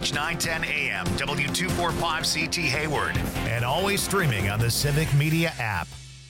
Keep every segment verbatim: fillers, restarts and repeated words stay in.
H nine ten A M, W two forty-five C T Hayward, and always streaming on the Civic Media app.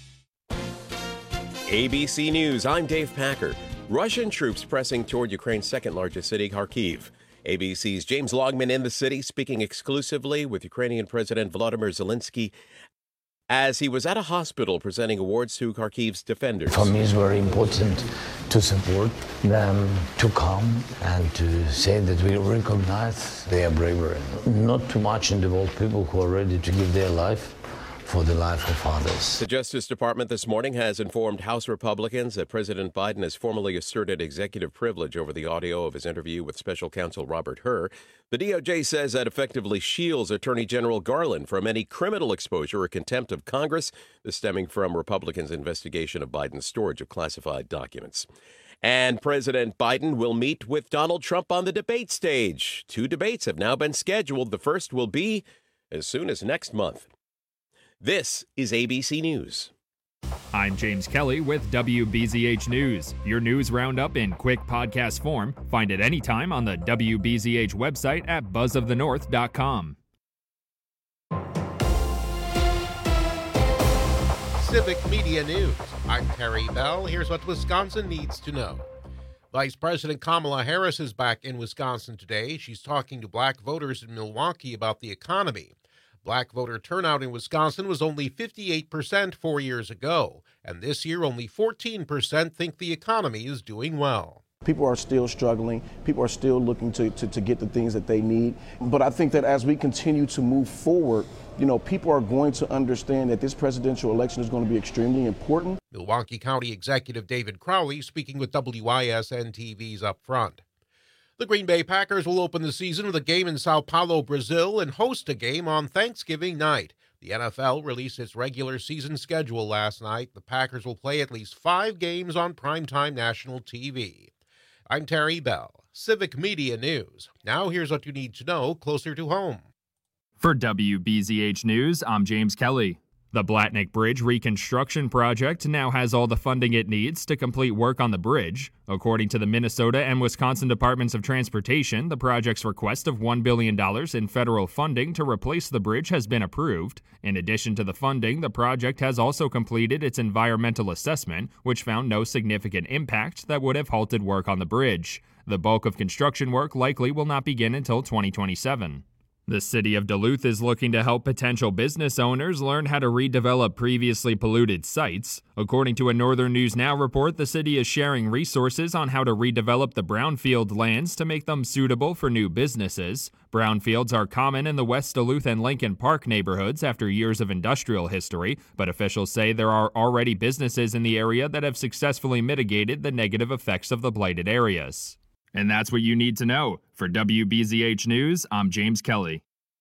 A B C News, I'm Dave Packer. Russian troops pressing toward Ukraine's second-largest city, Kharkiv. A B C's James Longman in the city, speaking exclusively with Ukrainian President Volodymyr Zelensky as he was at a hospital presenting awards to Kharkiv's defenders. For me, it's very important to support them, to come and to say that we recognize their bravery. Not too much involved people who are ready to give their life for the life of others. The Justice Department this morning has informed House Republicans that President Biden has formally asserted executive privilege over the audio of his interview with special counsel Robert Hur. The D O J says that effectively shields Attorney General Garland from any criminal exposure or contempt of Congress, this stemming from Republicans' investigation of Biden's storage of classified documents. And President Biden will meet with Donald Trump on the debate stage. Two debates have now been scheduled. The first will be as soon as next month. This is A B C News. I'm James Kelly with W B Z H News, your news roundup in quick podcast form. Find it anytime on the W B Z H website at buzz of the north dot com. Civic Media News. I'm Terry Bell. Here's what Wisconsin needs to know. Vice President Kamala Harris is back in Wisconsin today. She's talking to black voters in Milwaukee about the economy. Black voter turnout in Wisconsin was only fifty-eight percent four years ago, and this year only fourteen percent think the economy is doing well. People are still struggling. People are still looking to, to, to get the things that they need. But I think that as we continue to move forward, you know, people are going to understand that this presidential election is going to be extremely important. Milwaukee County Executive David Crowley speaking with W I S N T V's Up Front. The Green Bay Packers will open the season with a game in Sao Paulo, Brazil, and host a game on Thanksgiving night. The N F L released its regular season schedule last night. The Packers will play at least five games on primetime national T V. I'm Terry Bell, Civic Media News. Now here's what you need to know closer to home. For W B Z H News, I'm James Kelly. The Blatnick Bridge reconstruction project now has all the funding it needs to complete work on the bridge. According to the Minnesota and Wisconsin Departments of Transportation, the project's request of one billion dollars in federal funding to replace the bridge has been approved. In addition to the funding, the project has also completed its environmental assessment, which found no significant impact that would have halted work on the bridge. The bulk of construction work likely will not begin until twenty twenty-seven. The city of Duluth is looking to help potential business owners learn how to redevelop previously polluted sites. According to a Northern News Now report, the city is sharing resources on how to redevelop the brownfield lands to make them suitable for new businesses. Brownfields are common in the West Duluth and Lincoln Park neighborhoods after years of industrial history, but officials say there are already businesses in the area that have successfully mitigated the negative effects of the blighted areas. And that's what you need to know. For W B Z H News, I'm James Kelly.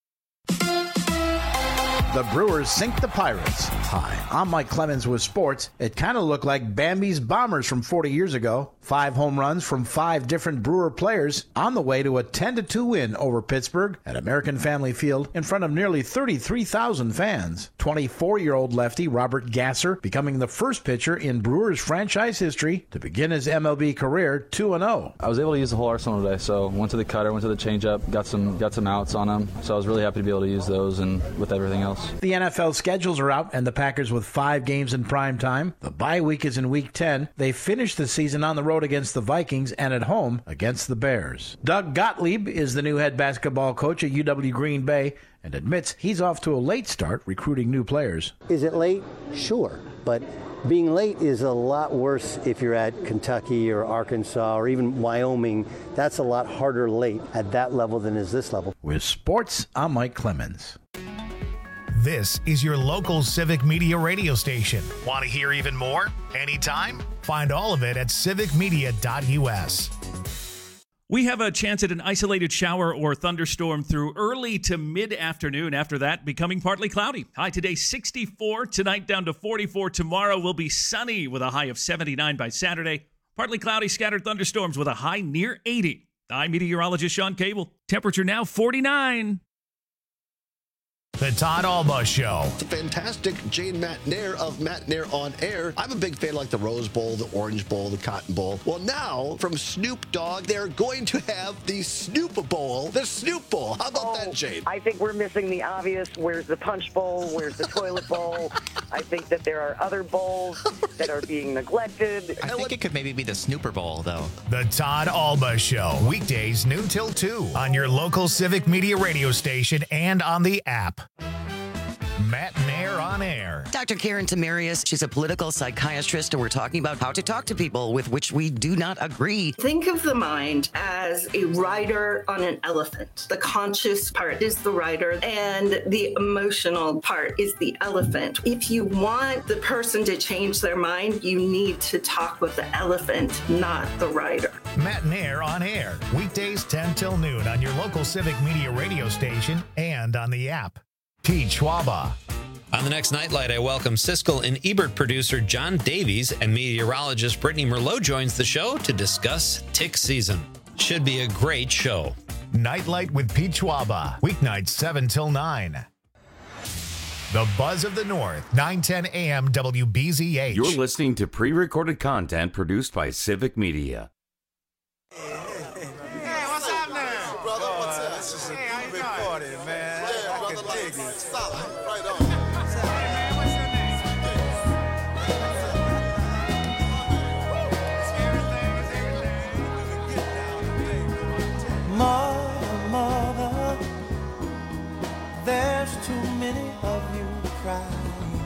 The Brewers sink the Pirates. Hi, I'm Mike Clemens with sports. It kind of looked like Bambi's Bombers from forty years ago. Five home runs from five different Brewer players on the way to a ten to two win over Pittsburgh at American Family Field in front of nearly thirty-three thousand fans. twenty-four-year-old lefty Robert Gasser becoming the first pitcher in Brewers franchise history to begin his M L B career two and oh. I was able to use the whole arsenal today, so went to the cutter, went to the changeup, got some got some outs on them. So I was really happy to be able to use those and with everything else. The N F L schedules are out, and the Packers with five games in prime time. The bye week is in week ten. They finish the season on the road against the Vikings and at home against the Bears. Doug Gottlieb is the new head basketball coach at U W Green Bay and admits he's off to a late start recruiting new players. Is it late? Sure, but being late is a lot worse if you're at Kentucky or Arkansas or even Wyoming. That's a lot harder late at that level than is this level. With sports, I'm Mike Clemens. This is your local Civic Media radio station. Want to hear even more? Anytime? Find all of it at civic media dot U S. We have a chance at an isolated shower or thunderstorm through early to mid-afternoon. After that, becoming partly cloudy. High today, sixty-four. Tonight, down to forty-four. Tomorrow will be sunny with a high of seventy-nine by Saturday. Partly cloudy, scattered thunderstorms with a high near eighty. I'm meteorologist Sean Cable. Temperature now forty-nine. The Todd Alba Show. It's a fantastic Jane Matt Nair of Matt Nair on Air. I'm a big fan like the Rose Bowl, the Orange Bowl, the Cotton Bowl. Well, now from Snoop Dogg, they're going to have the Snoop Bowl, the Snoop Bowl. How about oh, that, Jane? I think we're missing the obvious. Where's the Punch Bowl? Where's the Toilet Bowl? I think that there are other bowls that are being neglected. I think it could maybe be the Snooper Bowl, though. The Todd Alba Show. Weekdays noon till two on your local Civic Media radio station and on the app. Matt Nair on Air. Doctor Karen Tamarius, she's a political psychiatrist, and we're talking about how to talk to people with which we do not agree. Think of the mind as a rider on an elephant. The conscious part is the rider, and the emotional part is the elephant. If you want the person to change their mind, you need to talk with the elephant, not the rider. Matt Nair on Air. Weekdays ten till noon on your local Civic Media radio station and on the app. Pete Schwaba. On the next Nightlight, I welcome Siskel and Ebert producer John Davies, and meteorologist Brittany Merlot joins the show to discuss tick season. Should be a great show. Nightlight with Pete Schwaba. Weeknights seven till nine. The Buzz of the North, nine ten a.m. W B Z H. You're listening to pre-recorded content produced by Civic Media. Mother, mother, there's too many of you crying.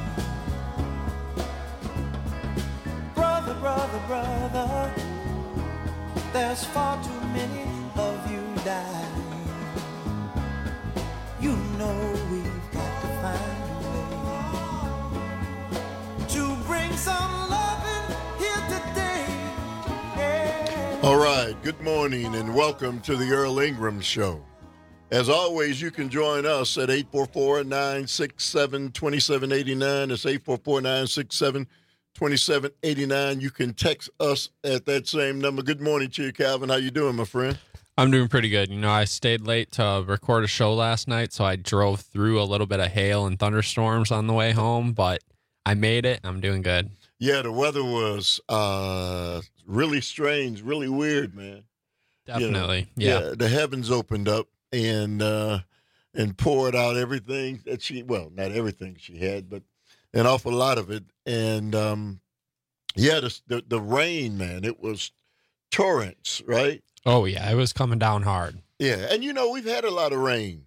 Brother, brother, brother, there's far too many of you dying. You know we've got to find a way to bring some loving here today. Yeah. All right, good morning and welcome to the Earl Ingram Show. As always, you can join us at eight four four, nine six seven, two seven eight nine. That's eight four four, nine six seven, two seven eight nine. You can text us at that same number. Good morning to you, Calvin. How you doing, my friend? I'm doing pretty good. You know, I stayed late to record a show last night, so I drove through a little bit of hail and thunderstorms on the way home, but I made it. I'm doing good. Yeah, the weather was uh, really strange, really weird, man. Definitely, you know, yeah. yeah. The heavens opened up and uh, and poured out everything that she, well, not everything she had, but an awful lot of it. And, um, yeah, the, the, the rain, man, it was torrents, right? Oh, yeah, it was coming down hard. Yeah, and, you know, we've had a lot of rain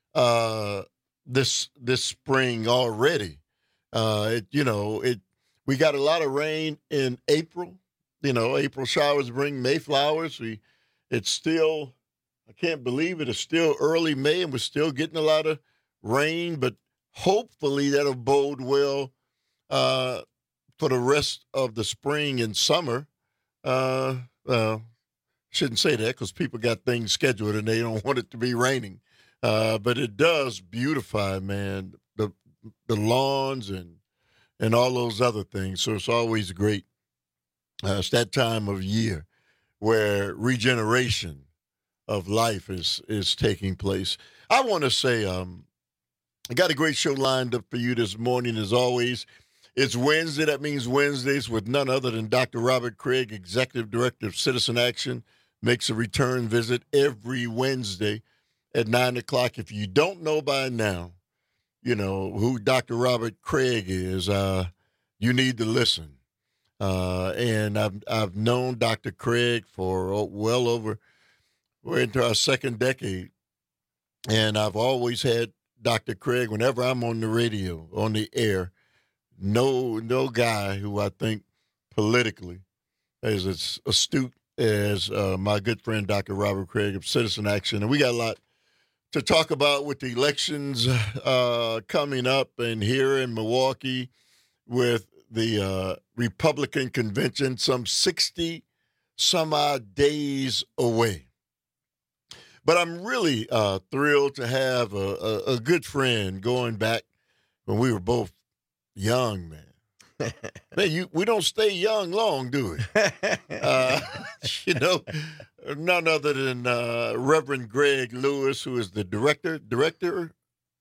uh, this this spring already. Uh, it, you know, it we got a lot of rain in April. You know, April showers bring Mayflowers. We, it's still, I can't believe it, it's still early May, and we're still getting a lot of rain, but hopefully that'll bode well uh, for the rest of the spring and summer. Uh, well, shouldn't say that because people got things scheduled and they don't want it to be raining. Uh, but it does beautify, man, the the lawns and and all those other things. So it's always great. Uh, it's that time of year where regeneration of life is is taking place. I want to say um, I got a great show lined up for you this morning, as always. It's Wednesday. That means Wednesdays with none other than Doctor Robert Craig, Executive Director of Citizen Action, makes a return visit every Wednesday at nine o'clock. If you don't know by now, you know, who Doctor Robert Craig is, uh, you need to listen. Uh, and I've I've known Doctor Craig for oh, well over, we're into our second decade. And I've always had Doctor Craig, whenever I'm on the radio, on the air, no no guy who I think politically is as astute as uh, my good friend Doctor Robert Craig of Citizen Action. And we got a lot to talk about with the elections uh, coming up, and here in Milwaukee with the uh, Republican convention some sixty some odd days away. But I'm really uh, thrilled to have a, a, a good friend going back when we were both young, man. Man, you, we don't stay young long, do we? Uh, you know, none other than uh, Reverend Greg Lewis, who is the director, director,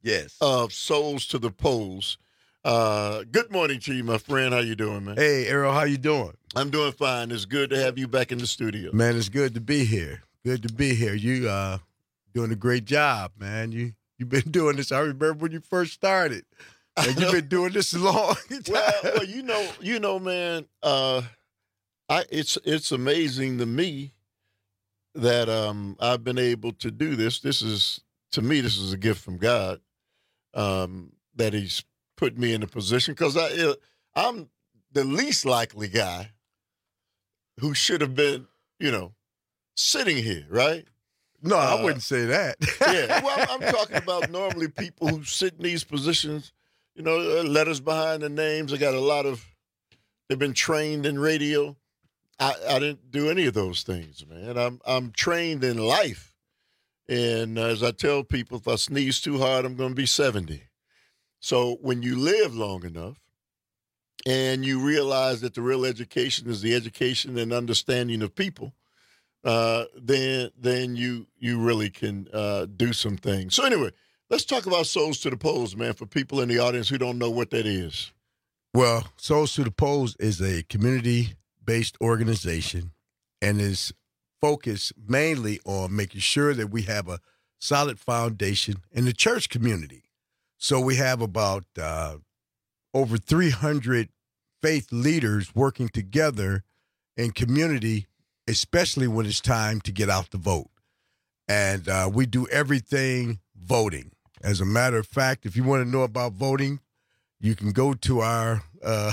Yes. of Souls to the Polls. Uh, good morning to you, my friend. How you doing, man? Hey, Errol, how you doing? I'm doing fine. It's good to have you back in the studio. Man, it's good to be here. Good to be here. You uh doing a great job, man. You you've been doing this. I remember when you first started. And you've been doing this a long time. Well, well, you know, you know, man. Uh, I it's it's amazing to me that um I've been able to do this. This is to me, this is a gift from God. Um, that He's put me in a position because I I'm the least likely guy who should have been, you know, sitting here, right? No, I Uh, wouldn't say that. Yeah, well, I'm talking about normally people who sit in these positions, you know, uh, letters behind the names. I got a lot of, they've been trained in radio. I, I didn't do any of those things, man. I'm I'm trained in life. And as I tell people, if I sneeze too hard, I'm going to be seventy. So when you live long enough and you realize that the real education is the education and understanding of people, uh, then then you you really can uh, do some things. So anyway, let's talk about Souls to the Polls, man, for people in the audience who don't know what that is. Well, Souls to the Polls is a community-based organization and is focused mainly on making sure that we have a solid foundation in the church community. So we have about uh, over three hundred faith leaders working together in community, especially when it's time to get out to vote. And uh, we do everything voting. As a matter of fact, if you want to know about voting, you can go to our uh,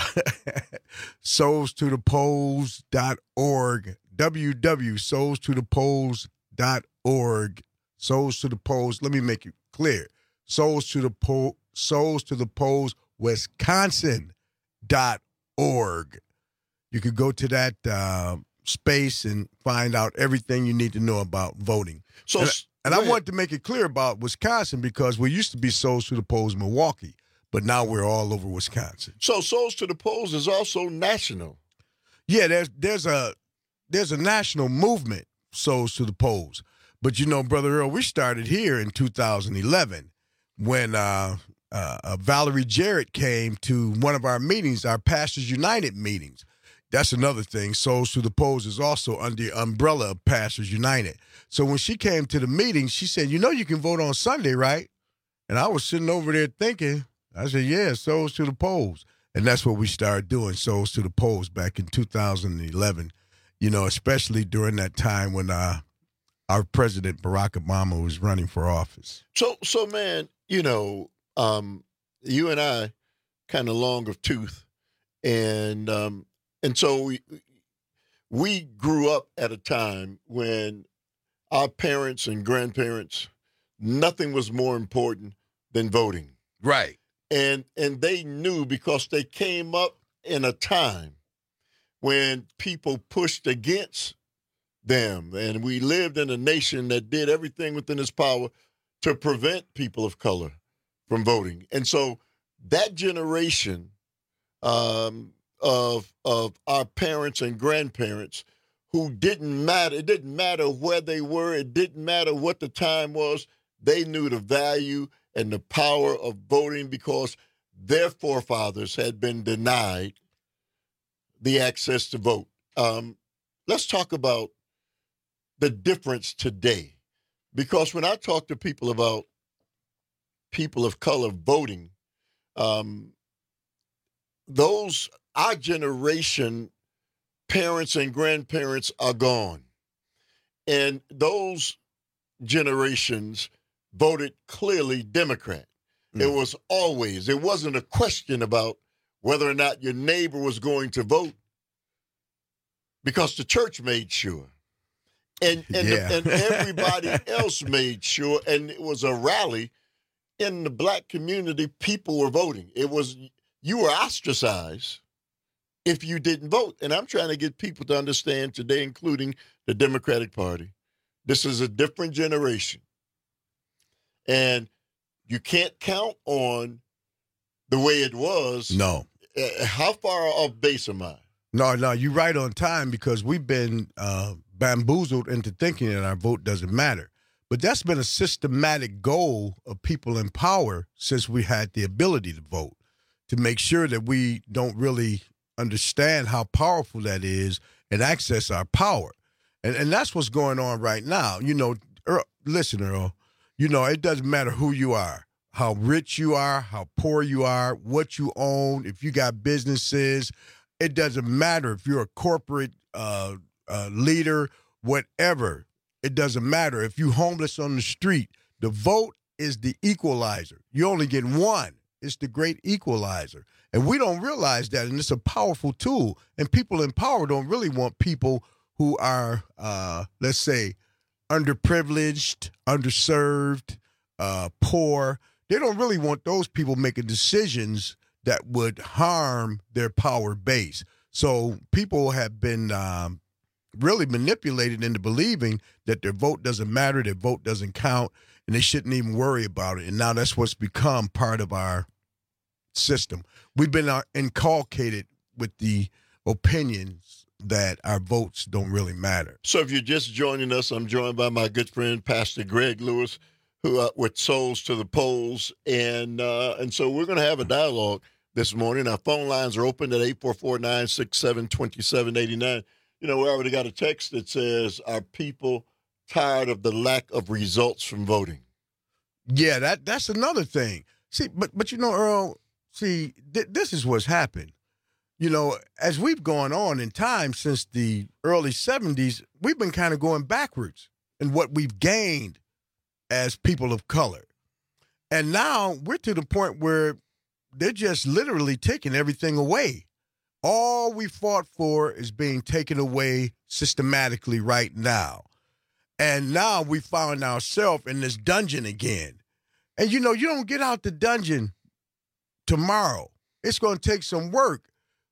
souls to the polls dot org, w w w dot souls to the polls dot org, Souls to the Polls. Let me make it clear. Souls to the poll, Souls to the Polls, Wisconsin dot org. You could go to that uh, space and find out everything you need to know about voting. So, and and I wanted to make it clear about Wisconsin because we used to be Souls to the Polls Milwaukee, but now we're all over Wisconsin. So Souls to the Polls is also national. Yeah, there's there's a there's a national movement, Souls to the Polls. But you know, Brother Earl, we started here in two thousand eleven. When uh, uh, uh, Valerie Jarrett came to one of our meetings, our Pastors United meetings. That's another thing. Souls to the Polls is also under the umbrella of Pastors United. So when she came to the meeting, she said, you know you can vote on Sunday, right? And I was sitting over there thinking, I said, yeah, Souls to the Polls. And that's what we started doing, Souls to the Polls, back in two thousand eleven, you know, especially during that time when uh, our president, Barack Obama, was running for office. So, so man, you know, um, you and I kind of long of tooth, and um, and so we, we grew up at a time when our parents and grandparents, nothing was more important than voting. Right. And and they knew because they came up in a time when people pushed against them, and we lived in a nation that did everything within its power to prevent people of color from voting. And so that generation um, of of our parents and grandparents who didn't matter, it didn't matter where they were, it didn't matter what the time was, they knew the value and the power of voting because their forefathers had been denied the access to vote. Um, let's talk about the difference today. Because when I talk to people about people of color voting, um, those, our generation, parents and grandparents are gone. And those generations voted clearly Democrat. Mm. It was always, it wasn't a question about whether or not your neighbor was going to vote because the church made sure. And and, Yeah. the, and everybody else made sure, and it was a rally in the black community. People were voting. It was, you were ostracized if you didn't vote. And I'm trying to get people to understand today, including the Democratic Party, this is a different generation. And you can't count on the way it was. No. Uh, How far off base am I? No, no, you're right on time because we've been uh, bamboozled into thinking that our vote doesn't matter. But that's been a systematic goal of people in power since we had the ability to vote, to make sure that we don't really understand how powerful that is and access our power. And and that's what's going on right now. You know, Earl, listen, Earl, you know, it doesn't matter who you are, how rich you are, how poor you are, what you own, if you got businesses. It doesn't matter if you're a corporate uh, uh, leader, whatever. It doesn't matter if you're homeless on the street. The vote is the equalizer. You only get one. It's the great equalizer. And we don't realize that, and it's a powerful tool. And people in power don't really want people who are, uh, let's say, underprivileged, underserved, uh, poor. They don't really want those people making decisions that would harm their power base. So people have been um, really manipulated into believing that their vote doesn't matter, their vote doesn't count, and they shouldn't even worry about it. And now that's what's become part of our system. We've been uh, inculcated with the opinions that our votes don't really matter. So if you're just joining us, I'm joined by my good friend, Pastor Greg Lewis, who uh, with Souls to the Polls. And, uh, and so we're going to have a dialogue this morning. Our phone lines are open at eight four four, nine six seven, two seven eight nine. You know, we already got a text that says, are people tired of the lack of results from voting? Yeah, that that's another thing. See, but but you know, Earl, see, th- this is what's happened. You know, as we've gone on in time since the early seventies, we've been kind of going backwards in what we've gained as people of color. And now we're to the point where they're just literally taking everything away. All we fought for is being taken away systematically right now. And now we found ourselves in this dungeon again. And, you know, you don't get out the dungeon tomorrow. It's going to take some work.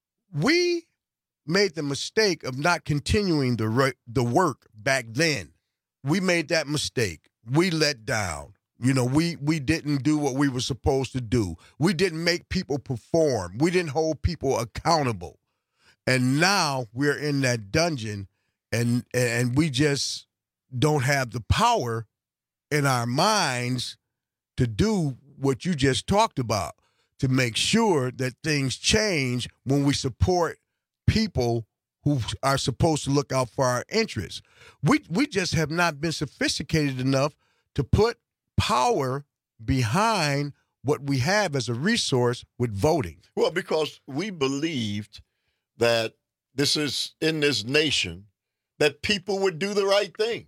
We made the mistake of not continuing the re- the work back then. We made that mistake. We let down. You know, we we didn't do what we were supposed to do. We didn't make people perform. We didn't hold people accountable. And now we're in that dungeon, and and we just don't have the power in our minds to do what you just talked about, to make sure that things change when we support people who are supposed to look out for our interests. We we just have not been sophisticated enough to put power behind what we have as a resource with voting. Well, because we believed that this is in this nation that people would do the right thing.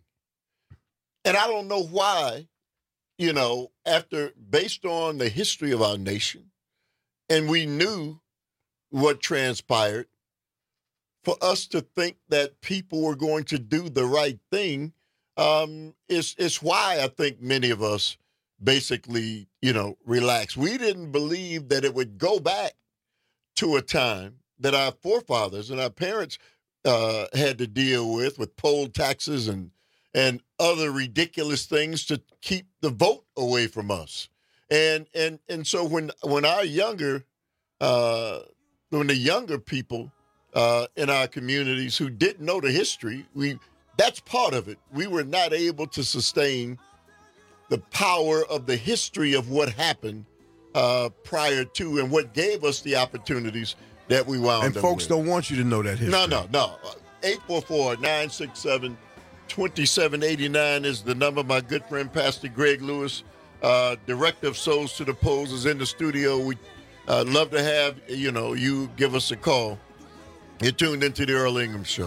And I don't know why, you know, after, based on the history of our nation, and we knew what transpired, for us to think that people were going to do the right thing, um, is, is why I think many of us basically, you know, relaxed. We didn't believe that it would go back to a time that our forefathers and our parents uh, had to deal with, with poll taxes and and other ridiculous things to keep the vote away from us. And and and so when when our younger, uh, when the younger people uh, in our communities who didn't know the history, we that's part of it. We were not able to sustain the power of the history of what happened uh, prior to and what gave us the opportunities that we wound and up folks with. Don't want you to know that history. No, no, no. eight four four, nine six seven, two seven eight nine is the number. My good friend, Pastor Greg Lewis, uh, Director of Souls to the Polls, is in the studio. We uh, love to have, you know, you give us a call. You're tuned into the Earl Ingham Show.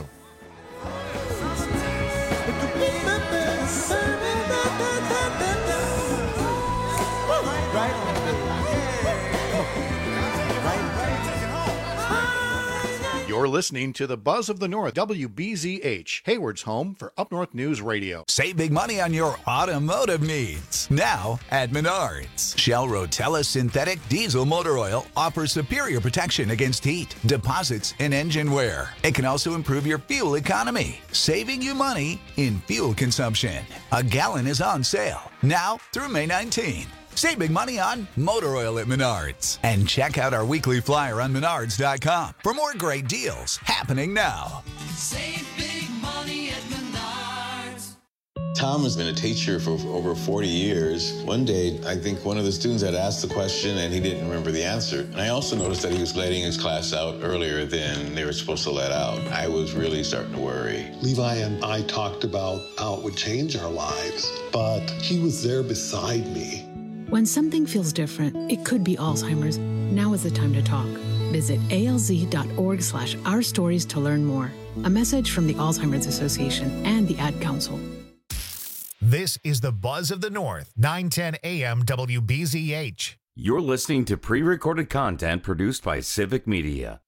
You're listening to the Buzz of the North, W B Z H, Hayward's home for Up North News Radio. Save big money on your automotive needs. Now at Menards. Shell Rotella Synthetic Diesel Motor Oil offers superior protection against heat, deposits, and engine wear. It can also improve your fuel economy, saving you money in fuel consumption. A gallon is on sale now through May nineteenth. Save big money on motor oil at Menards. And check out our weekly flyer on menards dot com for more great deals happening now. Save big money at Menards. Tom has been a teacher for over forty years. One day, I think one of the students had asked the question and he didn't remember the answer. And I also noticed that he was letting his class out earlier than they were supposed to let out. I was really starting to worry. Levi and I talked about how it would change our lives, but he was there beside me. When something feels different, it could be Alzheimer's. Now is the time to talk. Visit alz.org slash our stories to learn more. A message from the Alzheimer's Association and the Ad Council. This is the Buzz of the North, nine ten A M W B Z H. You're listening to pre-recorded content produced by Civic Media.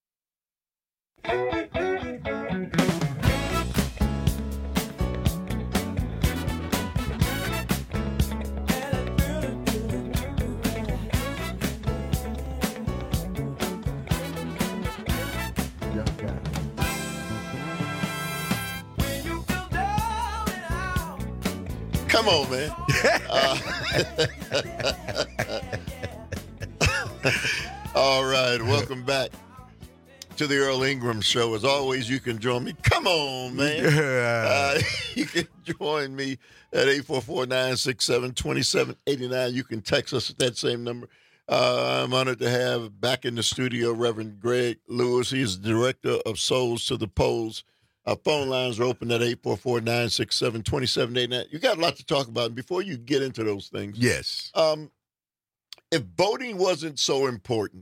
Come on, man. Uh, all right, welcome back to the Earl Ingram Show. As always, you can join me. Come on, man. Uh, you can join me at eight four four, nine six seven, two seven eight nine. You can text us at that same number. Uh, I'm honored to have back in the studio Reverend Greg Lewis. He is the director of Souls to the Polls. Our phone lines are open at eight four four, nine six seven, two seven eight nine. You got a lot to talk about. And before you get into those things, yes. Um, if voting wasn't so important,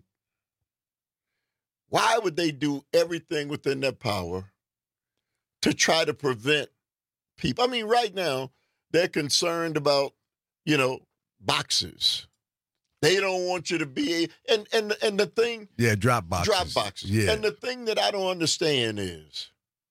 why would they do everything within their power to try to prevent people? I mean, right now, they're concerned about, you know, boxes. They don't want you to be, and and and the thing. Yeah, drop boxes. Drop boxes. Yeah. And the thing that I don't understand is,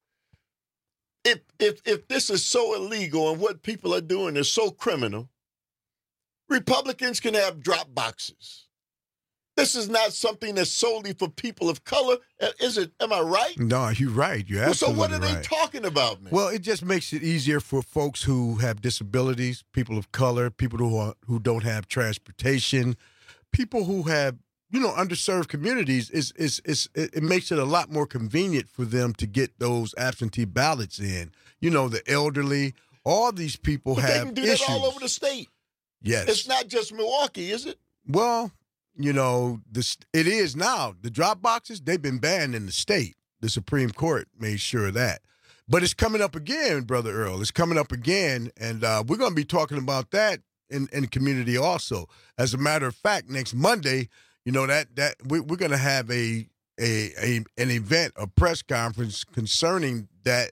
If if if this is so illegal and what people are doing is so criminal, Republicans can have drop boxes. This is not something that's solely for people of color. Is it? Am I right? No, you're right. You're Well, so absolutely what are right. they talking about, man? Well, it just makes it easier for folks who have disabilities, people of color, people who are, who don't have transportation, people who have, you know, underserved communities. Is is is it makes it a lot more convenient for them to get those absentee ballots in. You know, the elderly, all these people But have they can do issues. that all over the state. Yes. It's not just Milwaukee, is it? Well, you know, this it is now. The drop boxes, they've been banned in the state. The Supreme Court made sure of that. But it's coming up again, Brother Earl. It's coming up again, and uh, we're going to be talking about that in, in the community also. As a matter of fact, next Monday, you know, that that we, we're going to have a, a a an event, a press conference concerning that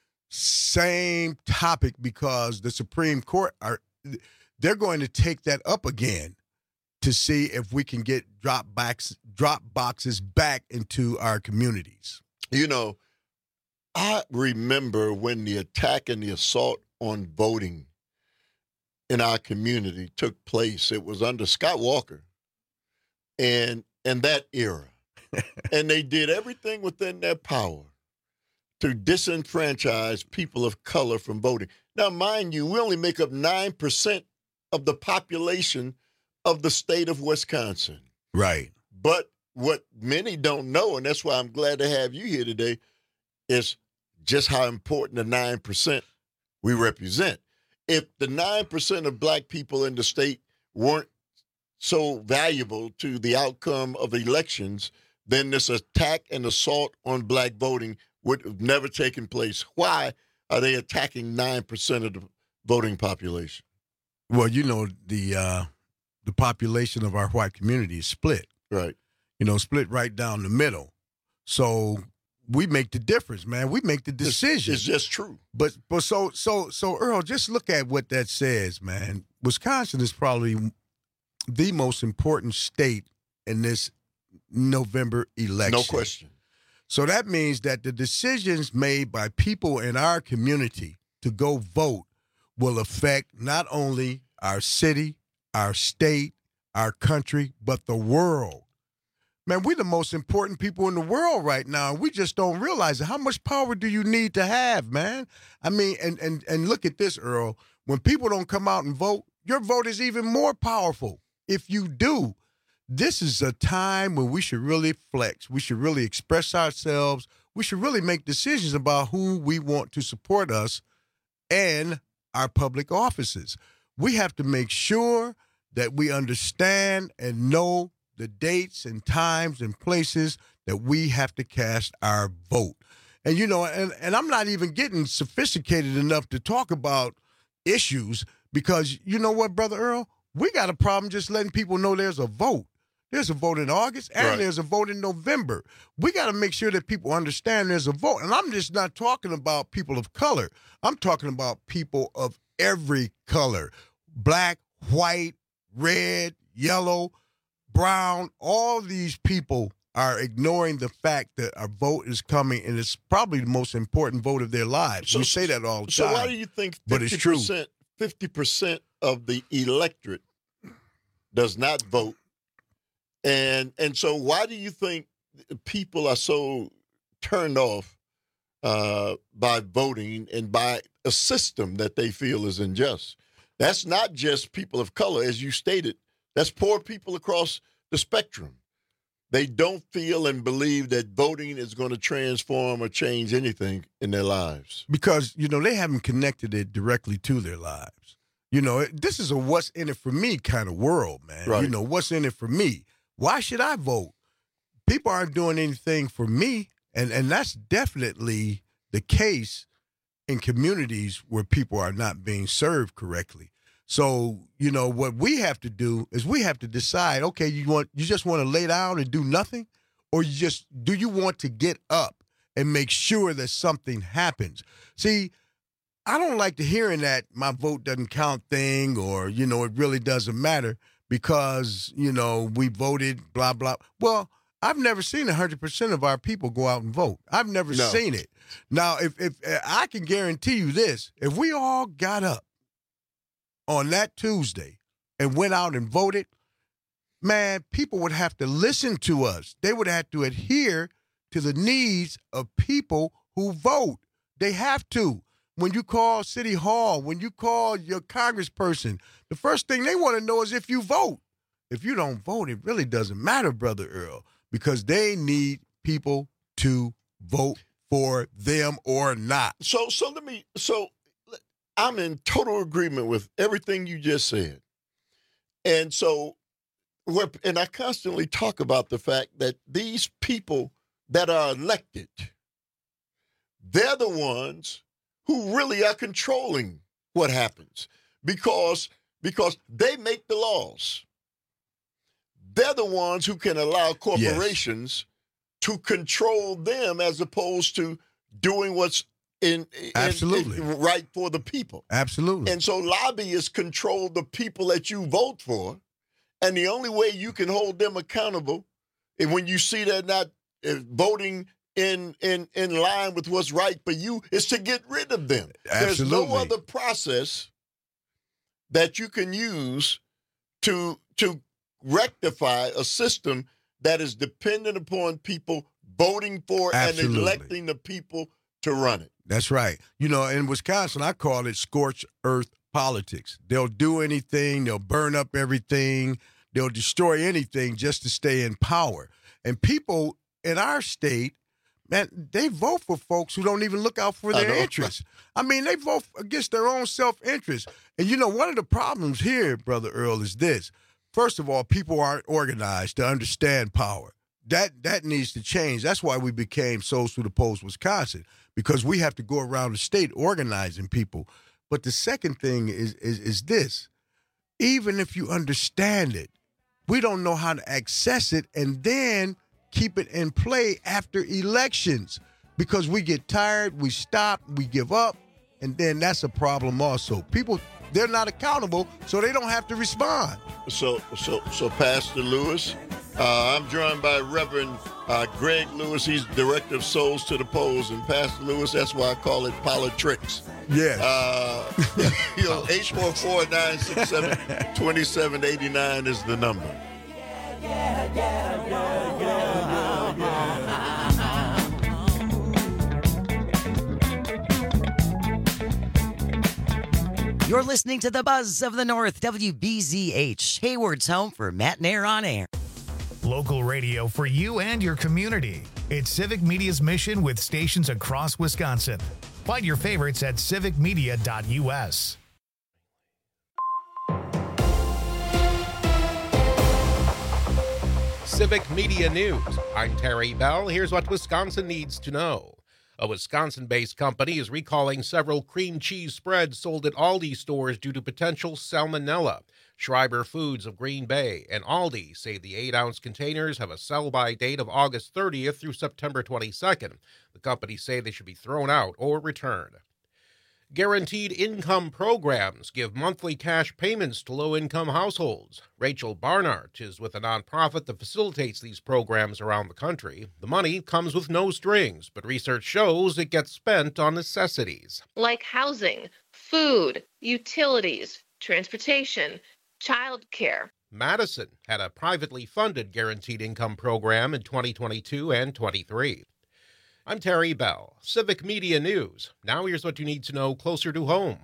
same topic, because the Supreme Court are they're going to take that up again to see if we can get drop box drop boxes back into our communities. You know, I remember when the attack and the assault on voting in our community took place. It was under Scott Walker and and that era. And they did everything within their power to disenfranchise people of color from voting. Now, mind you, we only make up nine percent of the population of the state of Wisconsin. Right. But what many don't know, and that's why I'm glad to have you here today, is just how important the nine percent we represent. If the nine percent of black people in the state weren't so valuable to the outcome of elections, then this attack and assault on black voting would have never taken place. Why are they attacking nine percent of the voting population? Well, you know, the uh, the population of our white community is split. Right. You know, split right down the middle. So we make the difference, man. We make the decision. It's just true. But but so so so Earl, just look at what that says, man. Wisconsin is probably the most important state in this November election. No question. So that means that the decisions made by people in our community to go vote will affect not only our city, our state, our country, but the world. Man, we're the most important people in the world right now, and we just don't realize it. How much power do you need to have, man? I mean, and and and look at this, Earl. When people don't come out and vote, your vote is even more powerful. If you do, this is a time when we should really flex. We should really express ourselves. We should really make decisions about who we want to support us and our public offices. We have to make sure that we understand and know the dates and times and places that we have to cast our vote. And, you know, and, and I'm not even getting sophisticated enough to talk about issues because, you know what, Brother Earl? We got a problem just letting people know there's a vote. There's a vote in August and right. there's a vote in November. We got to make sure that people understand there's a vote. And I'm just not talking about people of color. I'm talking about people of every color. Black, white, red, yellow, brown. All these people are ignoring the fact that our vote is coming, and it's probably the most important vote of their lives. So, we say that all the so time. So why do you think but it's true. fifty percent of the electorate does not vote? And and so why do you think people are so turned off uh, by voting and by a system that they feel is unjust? That's not just people of color, as you stated. That's poor people across the spectrum. They don't feel and believe that voting is going to transform or change anything in their lives. Because, you know, they haven't connected it directly to their lives. You know, this is a what's in it for me kind of world, man. Right. You know, what's in it for me? Why should I vote? People aren't doing anything for me, and, and that's definitely the case in communities where people are not being served correctly. So, you know, what we have to do is we have to decide, okay, you want you just want to lay down and do nothing, or you just do you want to get up and make sure that something happens? See, I don't like to hearing that my vote doesn't count thing, or, you know, it really doesn't matter because, you know, we voted, blah, blah. Well, I've never seen one hundred percent of our people go out and vote. I've never No. seen it. Now, if, if I can guarantee you this, if we all got up on that Tuesday and went out and voted, man, people would have to listen to us. They would have to adhere to the needs of people who vote. They have to. When you call City Hall, when you call your congressperson, the first thing they want to know is if you vote. If you don't vote, it really doesn't matter, Brother Earl, because they need people to vote for them or not. So, so let me, so I'm in total agreement with everything you just said. And so, we're, and I constantly talk about the fact that these people that are elected, they're the ones who really are controlling what happens because, because they make the laws. They're the ones who can allow corporations yes. to control them as opposed to doing what's in, in, Absolutely. in right for the people. Absolutely. And so lobbyists control the people that you vote for, and the only way you can hold them accountable is when you see they're not uh, voting in, in, in line with what's right for you is to get rid of them. Absolutely. There's no other process that you can use to to rectify a system that is dependent upon people voting for Absolutely. and electing the people to run it. That's right. You know, in Wisconsin, I call it scorched earth politics. They'll do anything. They'll burn up everything. They'll destroy anything just to stay in power. And people in our state, man, they vote for folks who don't even look out for their interests. I mean, they vote against their own self-interest. And, you know, one of the problems here, Brother Earl, is this. First of all, people aren't organized to understand power. That that needs to change. That's why we became Souls to the Polls Wisconsin, because we have to go around the state organizing people. But the second thing is, is, is this. Even if you understand it, we don't know how to access it and then keep it in play after elections because we get tired, we stop, we give up, and then that's a problem also. People, they're not accountable, so they don't have to respond. So, so, so, Pastor Lewis, uh, I'm joined by Reverend uh, Greg Lewis. He's director of Souls to the Polls, and Pastor Lewis, that's why I call it politics. Yeah. Uh, you know, eight four four, nine six seven, two seven eight nine is the number. Yeah, yeah, yeah, yeah, yeah. You're listening to the Buzz of the North, W B Z H, Hayward's home for Matt Nair on Air. Local radio for you and your community. It's Civic Media's mission with stations across Wisconsin. Find your favorites at civic media dot U S. Civic Media News. I'm Terry Bell. Here's what Wisconsin needs to know. A Wisconsin-based company is recalling several cream cheese spreads sold at Aldi stores due to potential salmonella. Schreiber Foods of Green Bay and Aldi say the eight-ounce containers have a sell-by date of August thirtieth through September twenty-second. The companies say they should be thrown out or returned. Guaranteed income programs give monthly cash payments to low-income households. Rachel Barnard is with a nonprofit that facilitates these programs around the country. The money comes with no strings, but research shows it gets spent on necessities. Like housing, food, utilities, transportation, childcare. Madison had a privately funded guaranteed income program in twenty twenty-two and twenty-three. I'm Terry Bell, Civic Media News. Now here's what you need to know closer to home.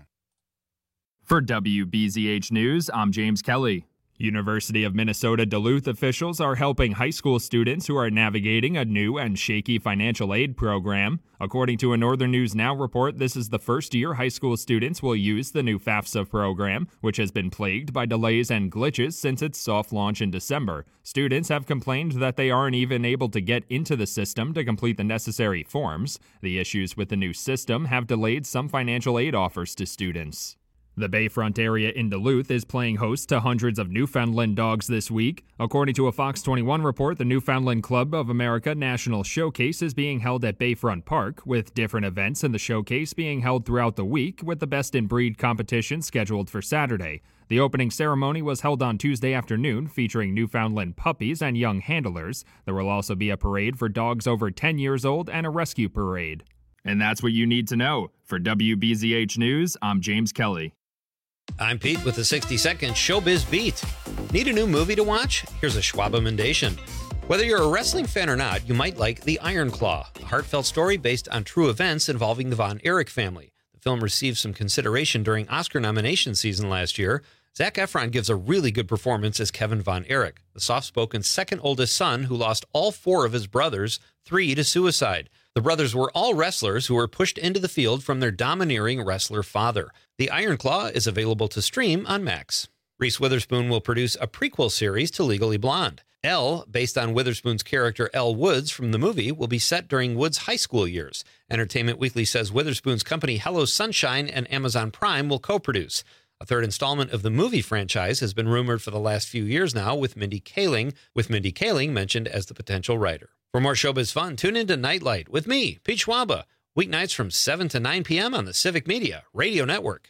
For W B Z H News, I'm James Kelly. University of Minnesota Duluth officials are helping high school students who are navigating a new and shaky financial aid program. According to a Northern News Now report, this is the first year high school students will use the new FAFSA program, which has been plagued by delays and glitches since its soft launch in December. Students have complained that they aren't even able to get into the system to complete the necessary forms. The issues with the new system have delayed some financial aid offers to students. The Bayfront area in Duluth is playing host to hundreds of Newfoundland dogs this week. According to a Fox twenty-one report, the Newfoundland Club of America National Showcase is being held at Bayfront Park, with different events in the showcase being held throughout the week, with the Best in Breed competition scheduled for Saturday. The opening ceremony was held on Tuesday afternoon, featuring Newfoundland puppies and young handlers. There will also be a parade for dogs over ten years old and a rescue parade. And that's what you need to know. For W B Z H News, I'm James Kelly. I'm Pete with the sixty second Showbiz Beat. Need a new movie to watch? Here's a Schwab-emendation. Whether you're a wrestling fan or not, you might like The Iron Claw, a heartfelt story based on true events involving the Von Erich family. The film received some consideration during Oscar nomination season last year. Zac Efron gives a really good performance as Kevin Von Erich, the soft-spoken second oldest son who lost all four of his brothers, three to suicide. The brothers were all wrestlers who were pushed into the field from their domineering wrestler father. The Iron Claw is available to stream on Max. Reese Witherspoon will produce a prequel series to Legally Blonde. Elle, based on Witherspoon's character Elle Woods from the movie, will be set during Woods' high school years. Entertainment Weekly says Witherspoon's company Hello Sunshine and Amazon Prime will co-produce. A third installment of the movie franchise has been rumored for the last few years now, with Mindy Kaling, with Mindy Kaling mentioned as the potential writer. For more showbiz fun, tune into Nightlight with me, Pete Schwaba, weeknights from seven to nine p.m. on the Civic Media Radio Network.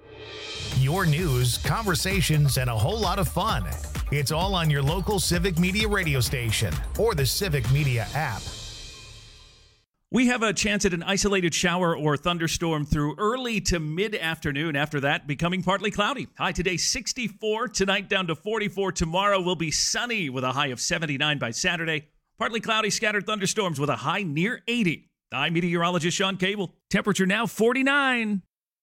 Your news, conversations, and a whole lot of fun. It's all on your local Civic Media radio station or the Civic Media app. We have a chance at an isolated shower or thunderstorm through early to mid-afternoon. After that, becoming partly cloudy. High today, sixty-four. Tonight, down to forty-four. Tomorrow will be sunny with a high of seventy-nine by Saturday. Partly cloudy, scattered thunderstorms with a high near eighty. I'm meteorologist Sean Cable. Temperature now forty-nine.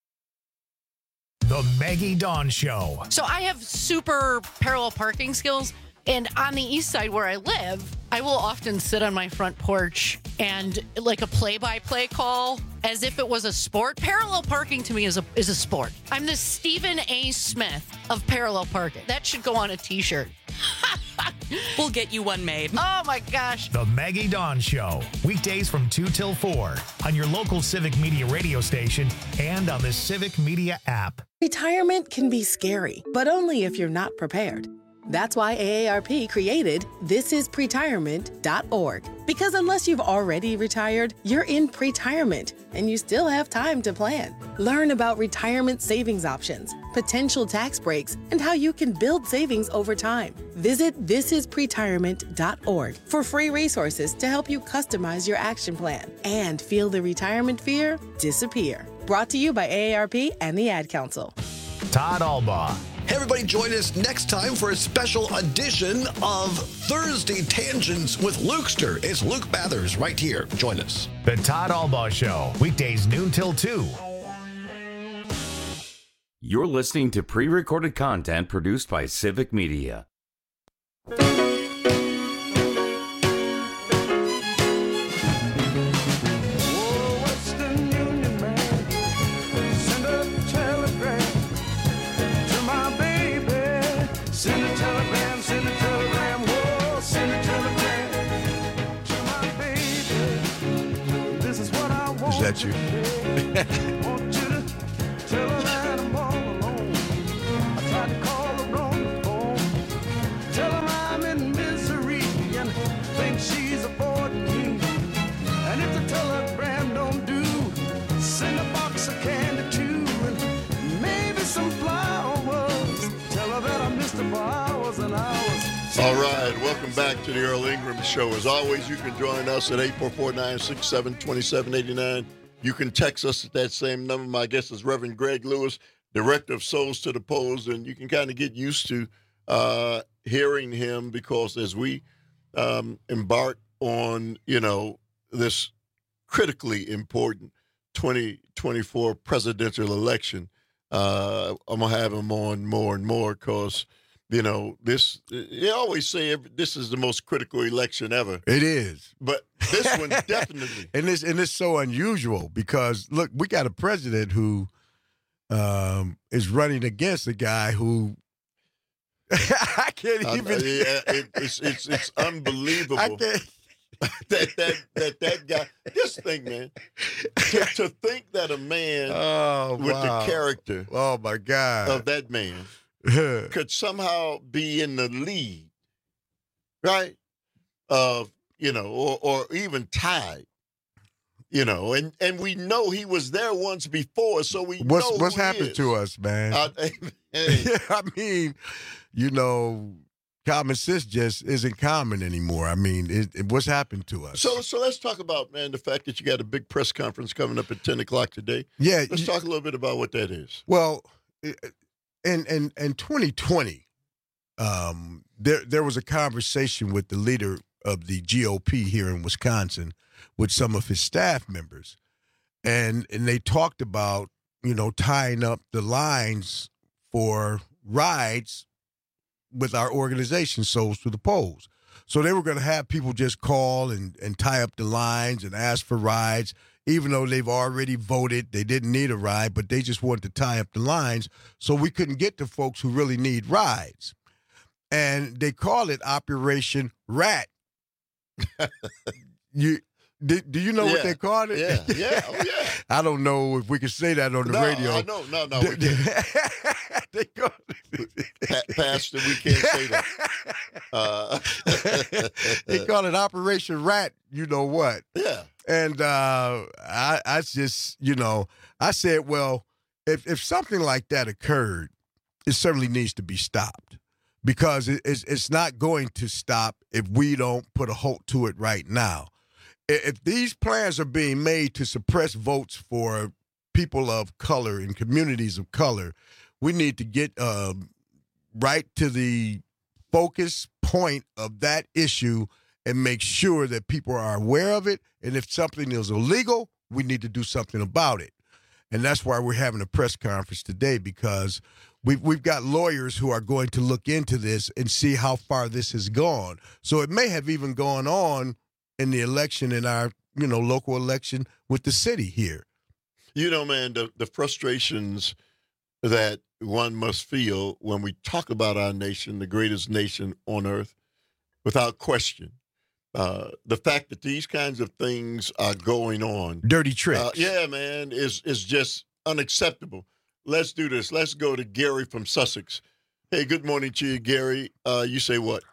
The Maggie Dawn Show. So I have super parallel parking skills. And on the east side where I live, I will often sit on my front porch and like a play-by-play call as if it was a sport. Parallel parking to me is a is a sport. I'm the Stephen A. Smith of parallel parking. That should go on a t-shirt. We'll get you one made. Oh my gosh. The Maggie Dawn Show. Weekdays from two till four on your local Civic Media radio station and on the Civic Media app. Retirement can be scary, but only if you're not prepared. That's why A A R P created this is pretirement dot org. Because unless you've already retired, you're in pretirement and you still have time to plan. Learn about retirement savings options, potential tax breaks, and how you can build savings over time. Visit this is pretirement dot org for free resources to help you customize your action plan and feel the retirement fear disappear. Brought to you by A A R P and the Ad Council. Todd Albaugh. Hey, everybody, join us next time for a special edition of Thursday Tangents with Lukester. It's Luke Bathers right here. Join us. The Todd Albaugh Show, weekdays noon till two. You're listening to pre-recorded content produced by Civic Media. Send a telegram, send a telegram, whoa, send a telegram. that you? Tell her that I'm all alone. I tried to call her on the phone. Tell her I'm in misery and think she's avoiding me. And if the telegram don't do, send a box of candy too. And maybe some flowers. Tell her that I missed her for hours and hours. All right, welcome back to the Earl Ingram Show. As always, you can join us at eight four four, nine six seven, two seven eight nine. You can text us at that same number. My guest is Reverend Greg Lewis, Director of Souls to the Polls, and you can kind of get used to uh, hearing him because as we um, embark on, you know, this critically important twenty twenty-four presidential election, uh, I'm going to have him on more and more because, you know, this, you always say every, this is the most critical election ever. It is. But this one definitely. and it's and it's so unusual because, look, we got a president who um, is running against a guy who I can't even. Uh, yeah, it, it's, it's, it's unbelievable. I can't. that, that, that, that guy, this thing, man, to, to think that a man oh, with wow. the character oh, my God. of that man could somehow be in the lead, right? Of, you know, or, or even tied, you know, and, and we know he was there once before, so we what's, know What's who he happened is. to us, man? Uh, hey. I mean, you know, common sense just isn't common anymore. I mean, it, it, what's happened to us? So, so let's talk about, man, the fact that you got a big press conference coming up at ten o'clock today. Yeah. Let's talk a little bit about what that is. Well, in in, in twenty twenty, um, there there was a conversation with the leader of the G O P here in Wisconsin with some of his staff members, and and they talked about, you know, tying up the lines for rides with our organization, Souls to the Polls. So they were going to have people just call and, and tie up the lines and ask for rides, even though they've already voted. They didn't need a ride, but they just wanted to tie up the lines so we couldn't get to folks who really need rides. And they call it Operation Rat. you do, do you know yeah. what they called it? Yeah, yeah, oh, yeah. I don't know if we can say that on the no, radio. Uh, no, no, no. We can't. they call pa- Pastor, we can't say that. Uh, they call it Operation Rat, you know what? Yeah. And uh, I, I just, you know, I said, well, if, if something like that occurred, it certainly needs to be stopped because it, it's, it's not going to stop if we don't put a halt to it right now. If these plans are being made to suppress votes for people of color and communities of color, we need to get uh, right to the focus point of that issue and make sure that people are aware of it. And if something is illegal, we need to do something about it. And that's why we're having a press conference today, because we've, we've got lawyers who are going to look into this and see how far this has gone. So it may have even gone on in the election, in our, you know, local election with the city here. You know, man, the, the frustrations that one must feel when we talk about our nation, the greatest nation on earth, without question. Uh, the fact that these kinds of things are going on. Dirty tricks. Uh, yeah, man, is is just unacceptable. Let's do this. Let's go to Gary from Sussex. Hey, good morning to you, Gary. Uh, you say what?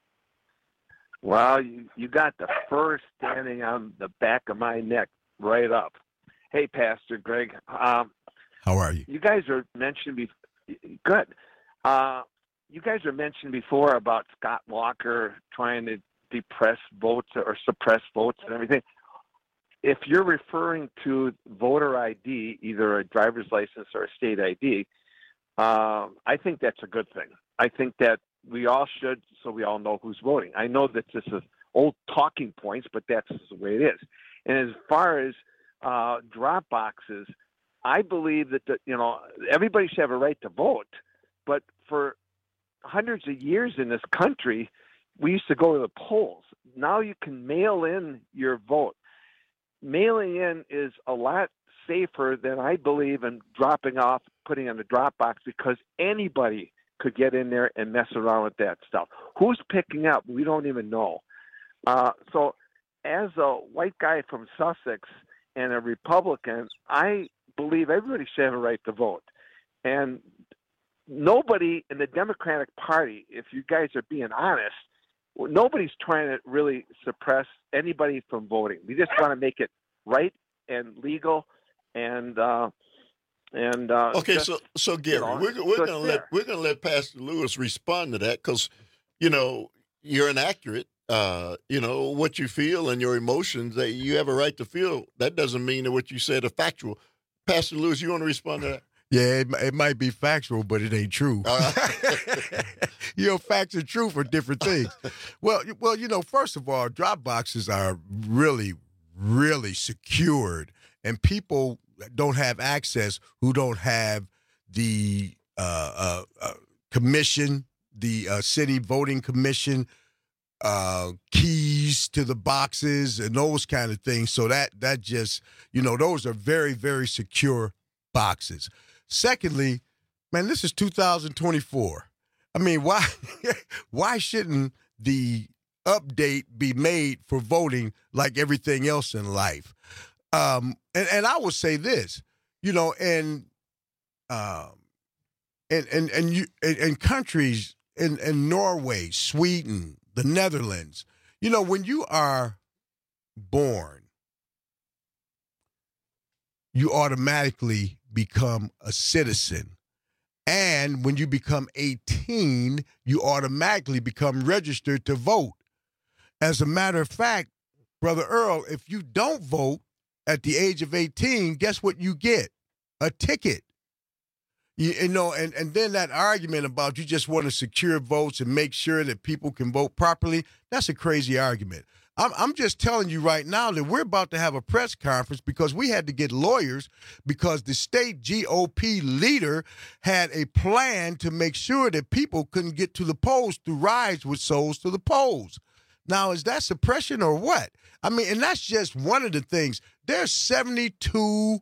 Well, you, you got the fur standing on the back of my neck right up. Hey, Pastor Greg. Um, How are you? You guys are mentioned before. Good. Uh, you guys are mentioned before about Scott Walker trying to depress votes or suppress votes and everything. If you're referring to voter I D, either a driver's license or a state I D, uh, I think that's a good thing. I think that we all should, so we all know who's voting. I know that this is old talking points, but that's the way it is. And as far as uh, drop boxes, I believe that, the, you know, everybody should have a right to vote. But for hundreds of years in this country, we used to go to the polls. Now you can mail in your vote. Mailing in is a lot safer than I believe in dropping off, putting in the drop box, because anybody could get in there and mess around with that stuff. Who's picking up? We don't even know. Uh, so as a white guy from Sussex, and a Republican, I believe everybody should have a right to vote. And nobody in the Democratic Party, if you guys are being honest, nobody's trying to really suppress anybody from voting. We just want to make it right and legal, and uh, and uh, okay. just, so so Gary, you know, we're we're so gonna let fair. we're gonna let Pastor Lewis respond to that because you know you're inaccurate. Uh, you know what you feel and your emotions that you have a right to feel. That doesn't mean that what you said are factual. Pastor Lewis, you want to respond to that? Yeah, it, it might be factual, but it ain't true. Uh, you know, facts and truth are different things. well, you- well, you know, first of all, drop boxes are really, really secured, and people don't have access who don't have the uh, uh, uh, commission, the uh, city voting commission, uh, keys to the boxes, and those kind of things. So that that just, you know, those are very, very secure boxes. Secondly, man, this is two thousand twenty-four. I mean, why why shouldn't the update be made for voting like everything else in life? Um, and, and I would say this, you know, and um, and and and you and, and countries in, in Norway, Sweden, the Netherlands, you know, when you are born, you automatically become a citizen. And when you become eighteen, you automatically become registered to vote. As a matter of fact, Brother Earl, if you don't vote at the age of eighteen, guess what you get? A ticket. You, you know, and, and then that argument about you just want to secure votes and make sure that people can vote properly, that's a crazy argument. I'm, I'm just telling you right now that we're about to have a press conference because we had to get lawyers because the state G O P leader had a plan to make sure that people couldn't get to the polls through rides with souls to the polls. Now, is that suppression or what? I mean, and that's just one of the things. There's seventy-two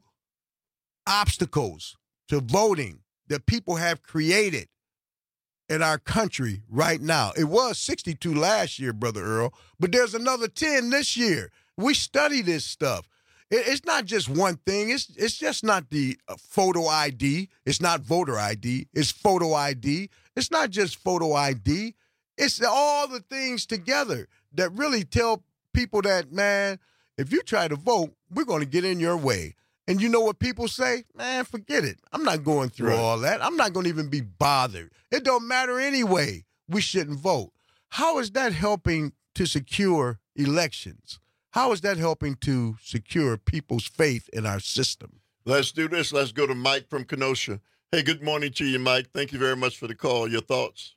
obstacles to voting that people have created in our country right now. It was sixty-two last year, Brother Earl, but there's another ten this year. We study this stuff. It, it's not just one thing. It's it's just not the uh, photo I D. It's not voter I D. It's photo I D. It's not just photo I D. It's all the things together that really tell people that, man, if you try to vote, we're going to get in your way. And you know what people say? Man, forget it. I'm not going through Right. all that. I'm not going to even be bothered. It don't matter anyway. We shouldn't vote. How is that helping to secure elections? How is that helping to secure people's faith in our system? Let's do this. Let's go to Mike from Kenosha. Hey, good morning to you, Mike. Thank you very much for the call. Your thoughts?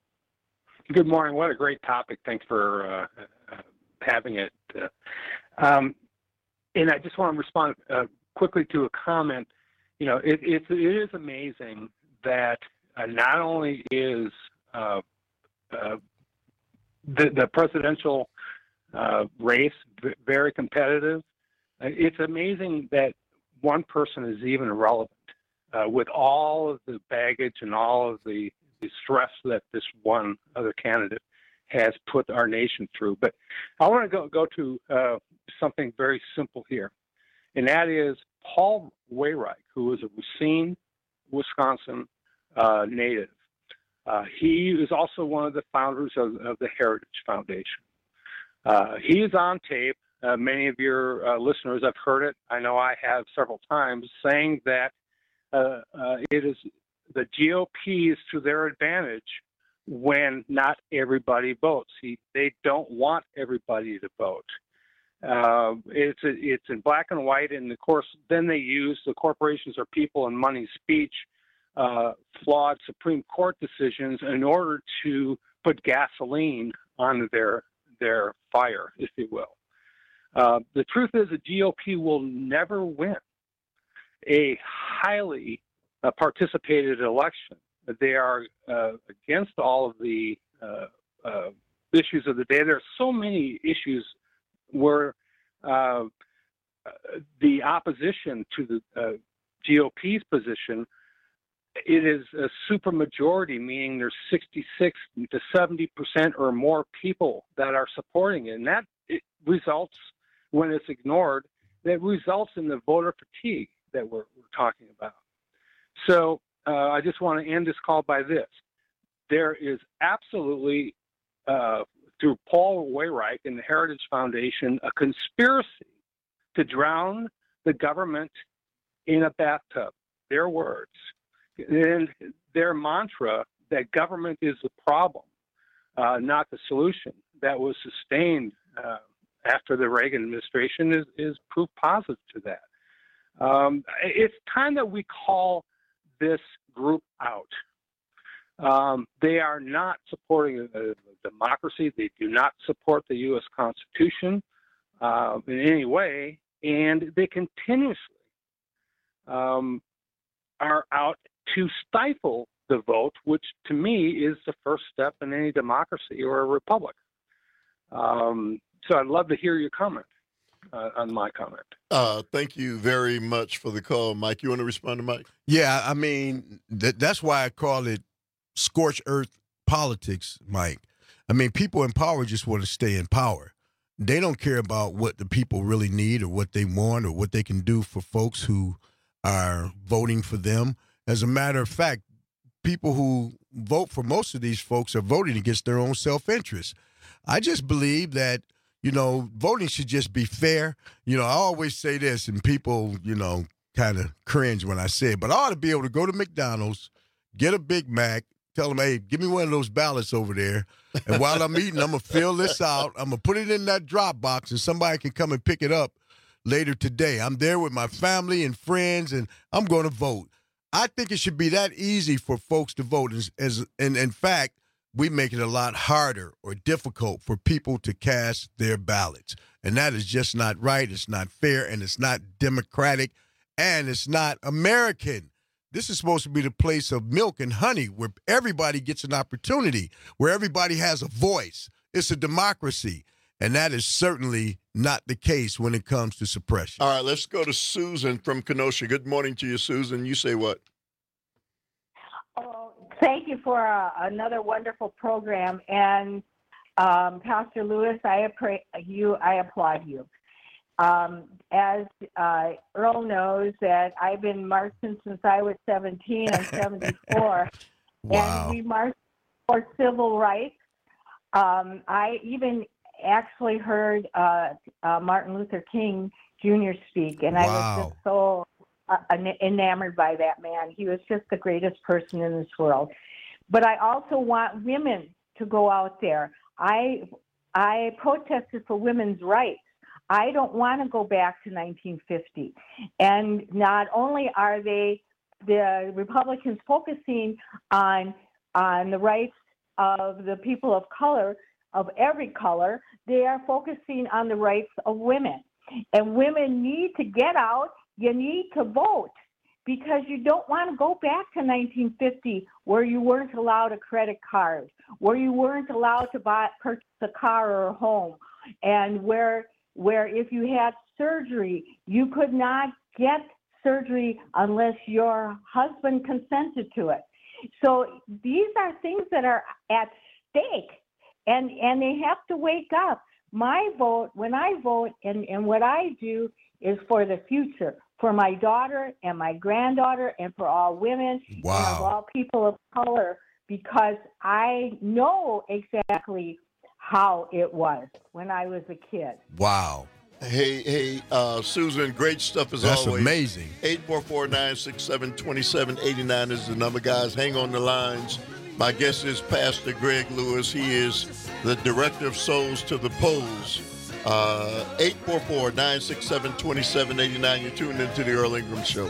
Good morning. What a great topic. Thanks for uh, uh, having it. Uh, um, and I just want to respond uh, quickly to a comment. You know, it, it, it is amazing that uh, not only is uh, uh, the, the presidential uh, race v- very competitive, uh, it's amazing that one person is even relevant uh, with all of the baggage and all of the the stress that this one other candidate has put our nation through. But I want to go, go to uh, something very simple here, and that is Paul Wayreich, who is a Racine, Wisconsin uh, native. Uh, he is also one of the founders of, of the Heritage Foundation. Uh, he is on tape. Uh, many of your uh, listeners have heard it. I know I have several times, saying that uh, uh, it is the G O P is to their advantage when not everybody votes. He, they don't want everybody to vote. Uh, it's a, it's in black and white, and of course, then they use the corporations are people and money speech, uh, flawed Supreme Court decisions in order to put gasoline on their their fire, if you will. Uh, the truth is, the G O P will never win a highly Uh, participated election. They are uh, against all of the uh, uh, issues of the day. There are so many issues where uh, the opposition to the uh, G O P's position, it is a supermajority, meaning there's sixty-six to seventy percent or more people that are supporting it. And that it results, when it's ignored, that results in the voter fatigue that we're, we're talking about. So uh, I just want to end this call by this. There is absolutely, uh, through Paul Wainwright and the Heritage Foundation, a conspiracy to drown the government in a bathtub. Their words. And their mantra that government is the problem, uh, not the solution, that was sustained uh, after the Reagan administration is, is proof positive to that. Um, it's time that we call this group out. Um, they are not supporting a, a democracy. They do not support the U S Constitution uh, in any way, and they continuously um, are out to stifle the vote, which to me is the first step in any democracy or a republic. Um, so I'd love to hear your comment uh, on my comment. Uh, thank you very much for the call, Mike. You want to respond to Mike? Yeah, I mean, th- that's why I call it scorched earth politics, Mike. I mean, people in power just want to stay in power. They don't care about what the people really need or what they want or what they can do for folks who are voting for them. As a matter of fact, people who vote for most of these folks are voting against their own self-interest. I just believe that, you know, voting should just be fair. You know, I always say this, and people, you know, kind of cringe when I say it, but I ought to be able to go to McDonald's, get a Big Mac, tell them, hey, give me one of those ballots over there, and while I'm eating, I'm going to fill this out. I'm going to put it in that drop box, and somebody can come and pick it up later today. I'm there with my family and friends, and I'm going to vote. I think it should be that easy for folks to vote. As, as and in fact, we make it a lot harder or difficult for people to cast their ballots. And that is just not right. It's not fair, and it's not democratic, and it's not American. This is supposed to be the place of milk and honey where everybody gets an opportunity, where everybody has a voice. It's a democracy. And that is certainly not the case when it comes to suppression. All right, let's go to Susan from Kenosha. Good morning to you, Susan. You say what? Oh, thank you for uh, another wonderful program. And um, Pastor Lewis, I, appra- you, I applaud you. Um, as uh, Earl knows, that I've been marching since I was seventeen. I'm seventy-four. Wow. And we marched for civil rights. Um, I even actually heard uh, uh, Martin Luther King Junior speak, and I Wow. was just so uh, enamored by that man. He was just the greatest person in this world. But I also want women to go out there. I I protested for women's rights. I don't want to go back to nineteen fifty. And not only are they, the Republicans, focusing on on the rights of the people of color, of every color, they are focusing on the rights of women. And women need to get out. You need to vote, because you don't want to go back to nineteen fifty, where you weren't allowed a credit card, where you weren't allowed to buy, purchase a car or a home, and where where if you had surgery, you could not get surgery unless your husband consented to it. So these are things that are at stake, and, and they have to wake up. My vote, when I vote, and, and what I do is for the future, for my daughter and my granddaughter, and for all women, Wow. and of all people of color, because I know exactly how it was when I was a kid. Wow. Hey, hey, uh, Susan, great stuff as That's always. amazing. eight four four, nine six seven, two seven eight nine is the number, guys. Hang on the lines. My guest is Pastor Greg Lewis. He is the Director of Souls to the Polls. Uh, eight four four, nine six seven, two seven eight nine. You're tuned into the Earl Ingram Show.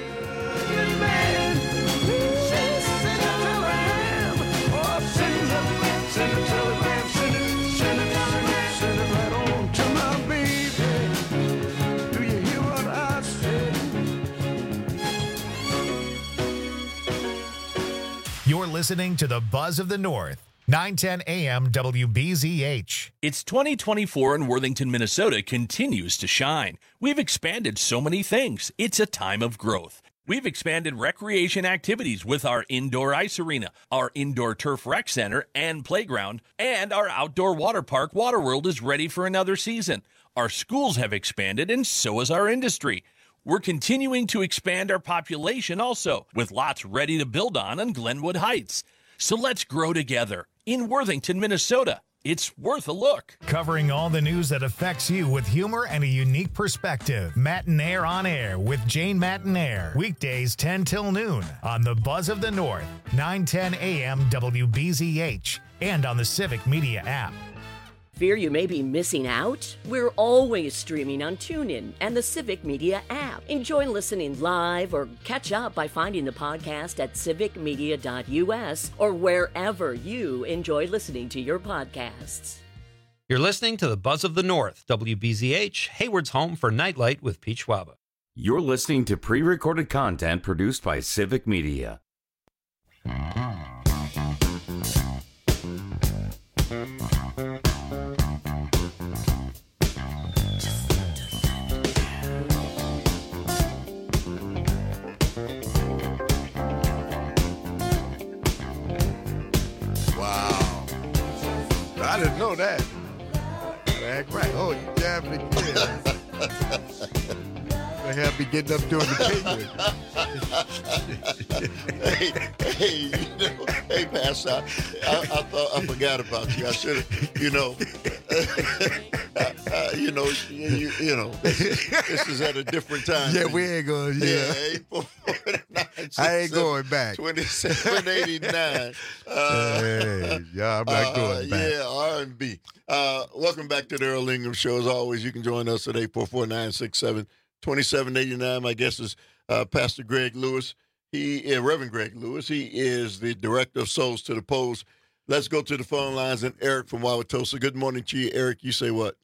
You're listening to the Buzz of the North, nine ten A M W B Z H. It's twenty twenty-four and Worthington, Minnesota continues to shine. We've expanded so many things. It's a time of growth. We've expanded recreation activities with our indoor ice arena, our indoor turf rec center and playground, and our outdoor water park, Waterworld, is ready for another season. Our schools have expanded, and so has our industry. We're continuing to expand our population also, with lots ready to build on in Glenwood Heights. So let's grow together in Worthington, Minnesota. It's worth a look. Covering all the news that affects you with humor and a unique perspective. Matt and Air on Air with Jane Matt and Air. Weekdays ten till noon on the Buzz of the North, nine ten A M W B Z H, and on the Civic Media app. Fear you may be missing out? We're always streaming on TuneIn and the Civic Media app. Enjoy listening live or catch up by finding the podcast at civic media dot U S or wherever you enjoy listening to your podcasts. You're listening to the Buzz of the North, W B Z H, Hayward's home for Nightlight with Pete Schwaba. You're listening to pre-recorded content produced by Civic Media. I didn't know that. Act right. Oh, you jabbing again. They have me getting up doing the penguin. hey, hey, you know, hey, Pastor, I, I, I thought I forgot about you. I should have, you know, uh, uh, you know, you, you, you know, this is, this is at a different time. Yeah, we ain't going. Yeah, yeah I ain't going back. twenty-seven eighty-nine. Uh, hey, yeah, I'm not going uh, back. Yeah, R and B. Uh, welcome back to the Earl Ingram Show. As always, you can join us at eight four four, nine six seven, two seven eight nine. My guest is uh, Pastor Greg Lewis. He, uh, Reverend Greg Lewis. He is the director of Souls to the Polls. Let's go to the phone lines and Eric from Wauwatosa. Good morning to you, Eric. You say what?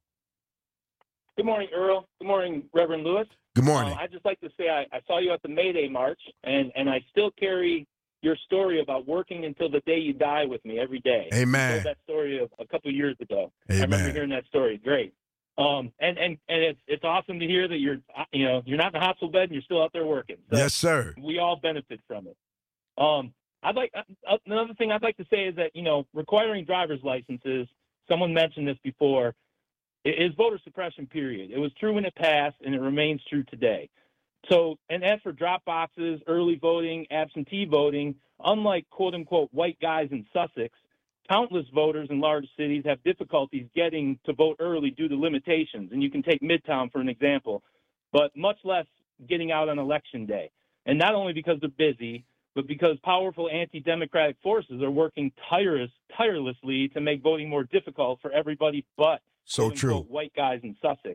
Good morning, Earl. Good morning, Reverend Lewis. Good morning. Uh, I'd just like to say I, I saw you at the May Day March, and, and I still carry your story about working until the day you die with me every day. Amen. I told that story a, a couple of years ago. Amen. I remember hearing that story. Great. Um, and, and, and it's it's awesome to hear that you're you know you're not in the hospital bed and you're still out there working. So yes, sir. We all benefit from it. Um, I'd like uh, another thing I'd like to say is that you know requiring driver's licenses. Someone mentioned this before. Is voter suppression, period. It was true when it passed, and it remains true today. So, and as for drop boxes, early voting, absentee voting, unlike quote-unquote white guys in Sussex, countless voters in large cities have difficulties getting to vote early due to limitations. And you can take Midtown for an example, but much less getting out on election day. And not only because they're busy, but because powerful anti-democratic forces are working tireless, tirelessly to make voting more difficult for everybody but so true white guys in Sussex.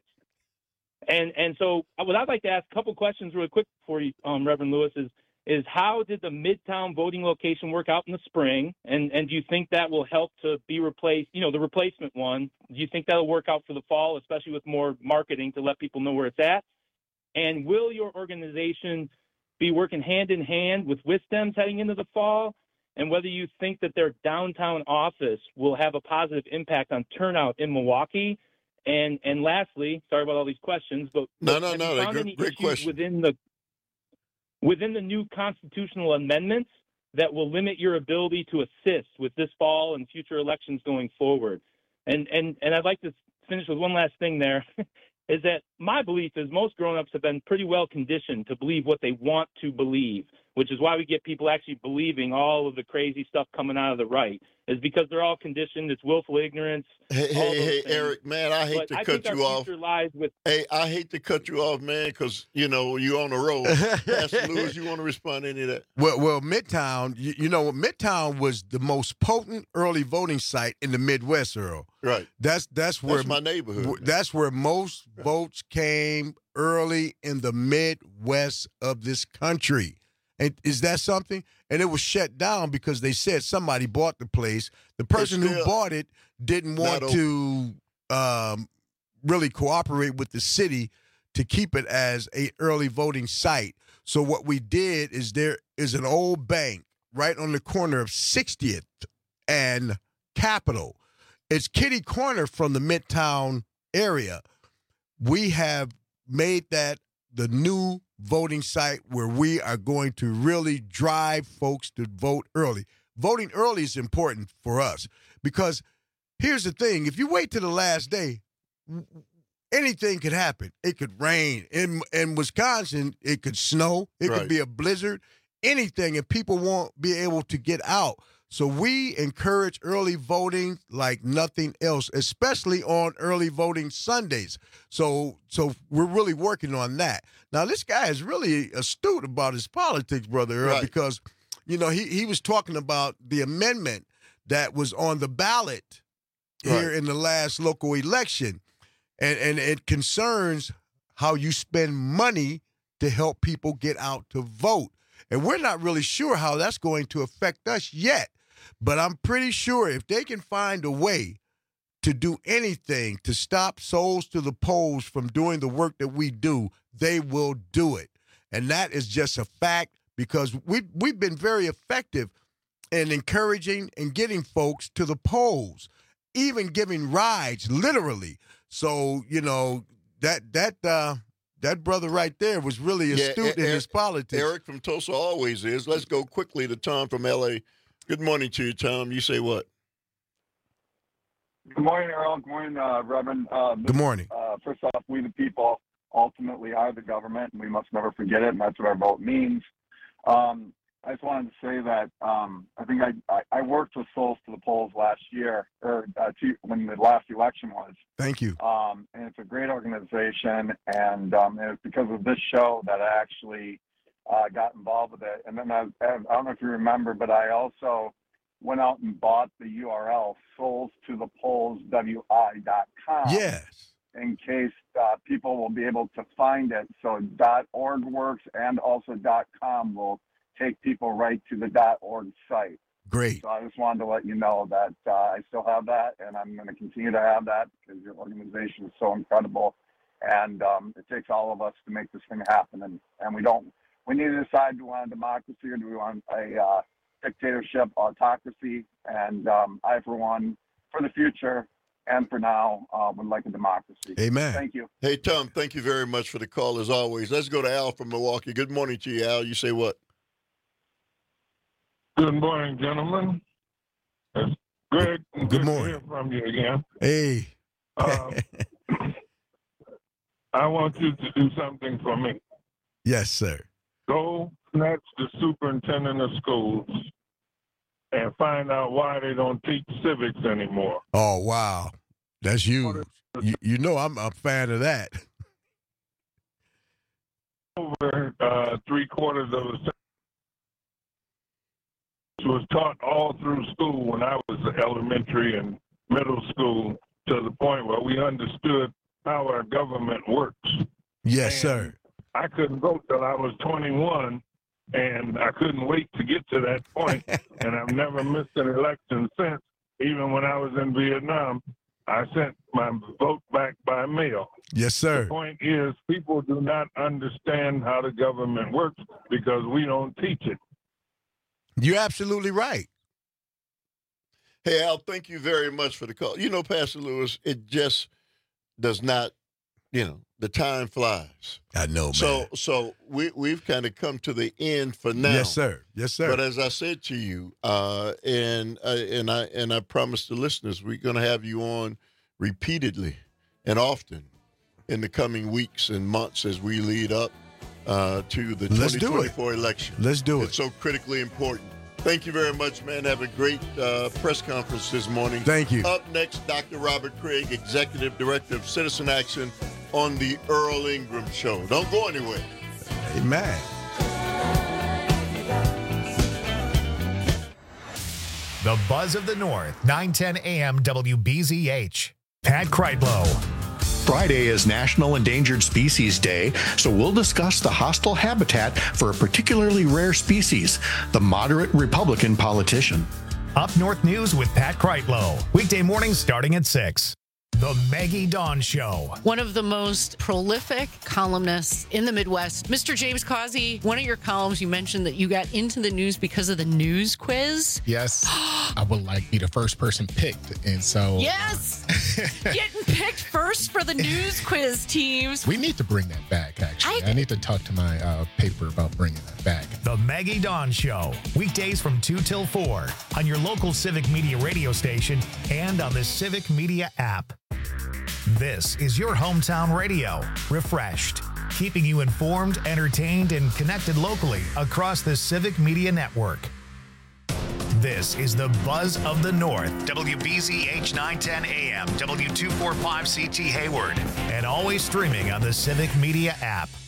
And and so what I'd like to ask a couple questions really quick for you, um, Reverend Lewis, is is how did the Midtown voting location work out in the spring? And and do you think that will help to be replaced, you know, the replacement one? Do you think that'll work out for the fall, especially with more marketing to let people know where it's at? And will your organization be working hand in hand with WisDems heading into the fall? And whether you think that their downtown office will have a positive impact on turnout in Milwaukee? And and lastly, sorry about all these questions, but no, no, have no, you found great, any great issues question. within the within the new constitutional amendments that will limit your ability to assist with this fall and future elections going forward? And and and I'd like to finish with one last thing there. Is that my belief is most grown-ups have been pretty well conditioned to believe what they want to believe, which is why we get people actually believing all of the crazy stuff coming out of the right, is because they're all conditioned. It's willful ignorance. Hey, hey, hey Eric, man, I hate but to I cut think you our off. future lies with... Hey, I hate to cut you off, man, because, you know, you're on the road. Pastor Lewis, you want to respond to any of that? Well, well, Midtown, you, you know, Midtown was the most potent early voting site in the Midwest, Earl. Right. That's that's where That's my neighborhood. w- That's where most right. votes came early in the Midwest of this country. And is that something? And it was shut down because they said somebody bought the place. The person who bought it didn't want to um, really cooperate with the city to keep it as a early voting site. So what we did is there is an old bank right on the corner of sixtieth and Capitol. It's kitty corner from the Midtown area. We have made that the new voting site where we are going to really drive folks to vote early. Voting early is important for us because here's the thing. If you wait till the last day, anything could happen. It could rain. In in Wisconsin, it could snow. It Right. could be a blizzard, anything, and people won't be able to get out. So we encourage early voting like nothing else, especially on early voting Sundays. So so we're really working on that. Now, this guy is really astute about his politics, Brother Earl, Right. because, you know, he, he was talking about the amendment that was on the ballot here Right. in the last local election. And, and it concerns how you spend money to help people get out to vote. And we're not really sure how that's going to affect us yet. But I'm pretty sure if they can find a way to do anything to stop Souls to the Polls from doing the work that we do, they will do it. And that is just a fact because we, we've been very effective in encouraging and getting folks to the polls, even giving rides, literally. So, you know, that that uh, that brother right there was really Yeah, astute in Eric- his politics. Eric from Tulsa always is. Let's go quickly to Tom from L A. Good morning to you, Tom. You say what? Good morning, Earl. Good morning, uh, Reverend. Uh, Good morning. Uh, first off, we the people ultimately are the government, and we must never forget it, and that's what our vote means. Um, I just wanted to say that um, I think I, I, I worked with Souls to the Polls last year, or uh, two, when the last election was. Thank you. Um, and it's a great organization, and, um, and it's because of this show that I actually uh, got involved with it. And then I, I don't know if you remember, but I also went out and bought the U R L souls to the polls w i dot com. Yes. In case uh, people will be able to find it. So .org works, and also .com will take people right to the .org site. Great. So I just wanted to let you know that uh, I still have that, and I'm going to continue to have that because your organization is so incredible, and um, it takes all of us to make this thing happen. And, and we don't. We need to decide: do we want a democracy or do we want a uh, dictatorship, autocracy? And um, I, for one, for the future and for now, uh, would like a democracy. Amen. Thank you. Hey, Tom, thank you very much for the call as always. Let's go to Al from Milwaukee. Good morning to you, Al. You say what? Good morning, gentlemen. It's Greg, Good good morning. to hear from you again. Hey. Um, I want you to do something for me. Yes, sir. Go snatch the superintendent of schools and find out why they don't teach civics anymore. Oh, wow. That's huge. You, you know I'm a fan of that. Over uh, three quarters of a century was taught all through school when I was elementary and middle school, to the point where we understood how our government works. Yes, sir. I couldn't vote till I was twenty-one, and I couldn't wait to get to that point, and I've never missed an election since. Even when I was in Vietnam, I sent my vote back by mail. Yes, sir. The point is, people do not understand how the government works because we don't teach it. You're absolutely right. Hey, Al, thank you very much for the call. You know, Pastor Lewis, it just does not, you know, the time flies. I know, man. So, so we, we've kind of come to the end for now. Yes, sir. Yes, sir. But as I said to you, uh, and uh, and I and I promised the listeners, we're going to have you on repeatedly and often in the coming weeks and months as we lead up uh, to the Let's twenty twenty-four do it. election. Let's do it. It's so critically important. Thank you very much, man. Have a great uh, press conference this morning. Thank you. Up next, Doctor Robert Craig, Executive Director of Citizen Action on the Earl Ingram Show. Don't go anywhere. Amen. The Buzz of the North, nine ten A M W B Z H. Pat Kreitlow. Friday is National Endangered Species Day, so we'll discuss the hostile habitat for a particularly rare species, the moderate Republican politician. Up North News with Pat Kreitlow. Weekday mornings starting at six. The Maggie Dawn Show. One of the most prolific columnists in the Midwest, Mister James Causey. One of your columns, you mentioned that you got into the news because of the news quiz. Yes. I would like be the first person picked. And so Yes! Getting picked first for the news quiz teams. we need to bring that back, actually. I, I need to talk to my uh, paper about bringing that back. The Maggie Dawn Show, weekdays from two till four on your local Civic Media radio station and on the Civic Media app. This is your hometown radio, refreshed, keeping you informed, entertained, and connected locally across the Civic Media Network. This is the Buzz of the North, W B Z H nine ten A M, W two forty-five C T Hayward, and always streaming on the Civic Media app.